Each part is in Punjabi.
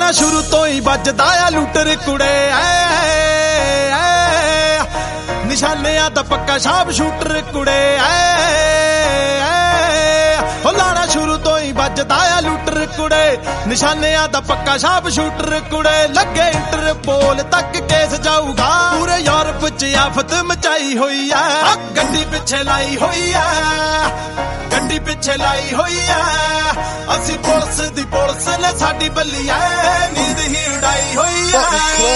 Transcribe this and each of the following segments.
ਲਾਣਾ ਸ਼ੁਰੂ ਤੋਂ ਹੀ ਵੱਜਦਾ ਆ ਲੂਟਰ ਕੁੜੇ ਨਿਸ਼ਾਨਿਆਂ ਦਾ ਪੱਕਾ ਸ਼ਾਪ ਸ਼ੂਟਰ ਕੁੜੇ ਲਾਣਾ ਸ਼ੁਰੂ ਤੋਂ ਹੀ ਵੱਜਦਾ ਆ ਲੂਟਰ ਕੁੜੇ ਨਿਸ਼ਾਨਿਆਂ ਦਾ ਪੱਕਾ ਸ਼ਾਪ ਸ਼ੂਟਰ ਕੁੜੇ ਲੱਗੇ ਇੰਟਰਪੋਲ ਤੱਕ ਕੇਸ ਜਾਊਗਾ ਪੂਰੇ ਯੂਰਪ 'ਚ ਆਫਤ ਮਚਾਈ ਹੋਈ ਆ ਗੱਡੀ ਪਿੱਛੇ ਲਾਈ ਹੋਈ ਆ ਗੱਡੀ ਪਿੱਛੇ ਲਾਈ ਹੋਈ ਆ ਅਸੀਂ ਪੁਲਿਸ ਦੀ ਪੁਲਿਸ ਨੇ ਸਾਡੀ ਬੱਲੀ ਐ ਨੀਂਦ ਹੀ ਉਡਾਈ ਹੋਈ ਆ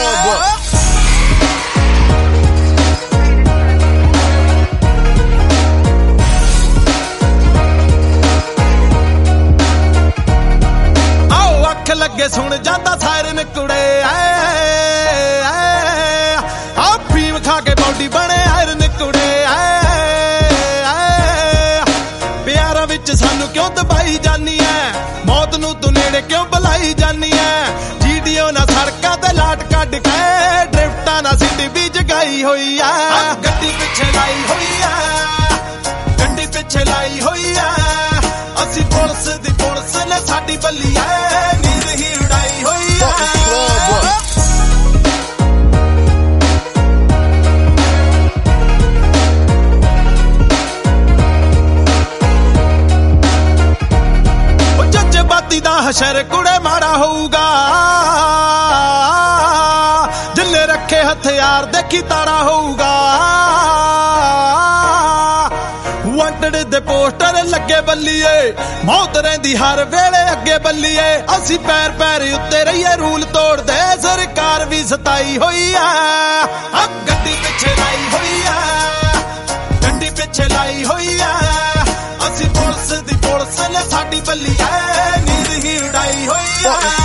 ਲੱਗੇ ਸੁਣ ਜਾਂਦਾ ਸਾਇਰਨ ਕੁੜੇ ਆ ਫੀਮ ਖਾ ਕੇ ਬੌਡੀ ਬਣੇ ਆਇਰਨ ਕੁੜੇ ਪਿਆਰਾਂ ਵਿੱਚ ਸਾਨੂੰ ਕਿਉਂ ਦਬਾਈ ਜਾਨੀ ਐ ਮੌਤ ਨੂੰ ਤੂੰ ਨੇੜੇ ਕਿਉਂ ਬੁਲਾਈ ਜਾਨੀ ਐ ਜੀਡੀਓ ਨਾ ਸੜਕਾਂ ਤੇ ਲਾਟ ਕੱਢ ਕੇ ਡਰਿਫਟਾਂ ਨਾਲ ਸਿੱਧੀ ਵੀ ਜਗਾਈ ਹੋਈ ਆ ਗੱਡੀ ਪਿੱਛੇ ਲਾਈ ਹੋਈ ਆ ਗੱਡੀ ਪਿੱਛੇ ਲਾਈ ਹੋਈ ਆ ਅਸੀਂ ਪੁਲਿਸ ਦੀ ਪੁਲਿਸ ਨੇ ਸਾਡੀ ਬੱਲੀ ਐ ਨੀਂਦ ਹੀ ਉਡਾਈ ਹੋਈ ਆ ਉਹ ਜੱਜਬਾਤੀ ਦਾ ਹਸ਼ਰ ਕੁੜੇ ਮਾੜਾ ਹੋਊਗਾ ਜਿੱਲੇ ਰੱਖੇ ਹਥਿਆਰ ਦੇਖੀ ਤਾਰਾ ਹੋਊਗਾ ਵਾਂਟਡ ਦੇ ਪੋਸਟਰ ਲੱਗੇ ਬੱਲੀਏ ਮੌਤ ਰਹਿੰਦੀ ਹਰ ਵੇਲੇ ਅੱਗੇ ਬੱਲੀਏ ਅਸੀਂ ਪੈਰ ਪੈਰ ਉੱਤੇ ਰਹੀਏ ਰੂਲ ਤੋੜਦੇ ਸਰਕਾਰ ਵੀ ਸਤਾਈ ਹੋਈ ਆ ਗੱਡੀ ਪਿੱਛੇ ਲਾਈ ਹੋਈ ਆ ਗੱਡੀ ਪਿੱਛੇ ਲਾਈ ਹੋਈ ਆ ਅਸੀਂ ਪੁਲਿਸ ਦੀ ਪੁਲਿਸ ਨੇ ਸਾਡੀ ਬੱਲੀ ਐ ਨੀਂਦ ਹੀ ਉਡਾਈ ਹੋਈ ਆ